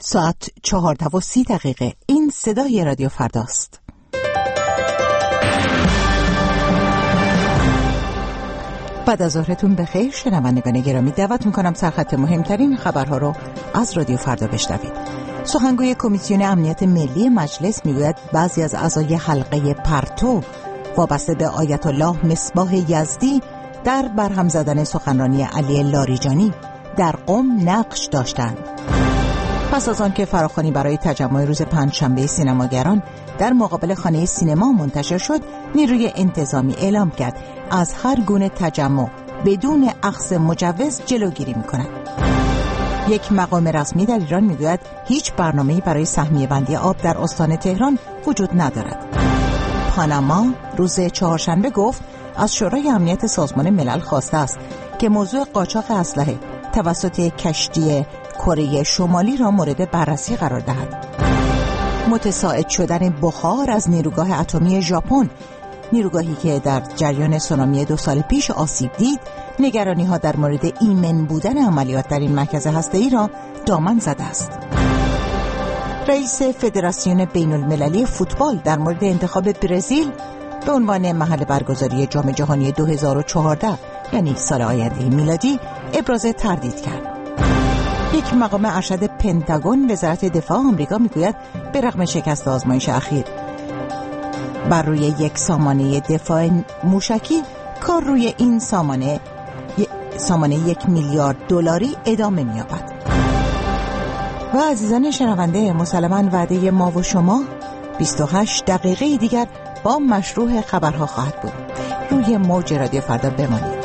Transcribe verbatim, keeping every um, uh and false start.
ساعت چهارده و سی دقیقه. این صدای رادیو فرداست. بعد از ظهرتون بخیر شنوندگان گرامی، دعوت میکنم سرخط مهمترین خبرها رو از رادیو فردا بشنوید. سخنگوی کمیسیون امنیت ملی مجلس میگوید بعضی از اعضای حلقه پرتو وابسته به آیت الله مصباح یزدی در برهم زدن سخنرانی علی لاریجانی در قم نقش داشتند. پس از آن که فراخوانی برای تجمع روز پنجشنبه سینماگران در مقابل خانه سینما منتشر شد، نیروی انتظامی اعلام کرد از هر گونه تجمع بدون اخذ مجوز جلوگیری می‌کند. یک مقام رسمی در ایران میگوید هیچ برنامه‌ای برای سهمیه بندی آب در استان تهران وجود ندارد. پاناما روز چهارشنبه گفت از شورای امنیت سازمان ملل خواسته است که موضوع قاچاق اسلحه توسط کشتی کره شمالی را مورد بررسی قرار دهد. متصاعد شدن بخار از نیروگاه اتمی ژاپن، نیروگاهی که در جریان سونامی دو سال پیش آسیب دید، نگرانی‌ها در مورد ایمن بودن عملیات در این مرکز هسته‌ای را دامن زده است. رئیس فدراسیون بین المللی فوتبال در مورد انتخاب برزیل به عنوان محل برگزاری جام جهانی دو هزار و چهارده یعنی سال آینده میلادی ابراز تردید کرد. یک مقام ارشد پنتاگون وزارت دفاع آمریکا میگوید به رغم شکست آزمایش اخیر بر روی یک سامانه دفاع موشکی، کار روی این سامانه سامانه یک میلیارد دلاری ادامه می‌یابد. و عزیزان شنونده، مسلماً وعده ما و شما بیست و هشت دقیقه دیگر با مشروع خبرها خواهد بود. روی موج رادیو فردا بمانید.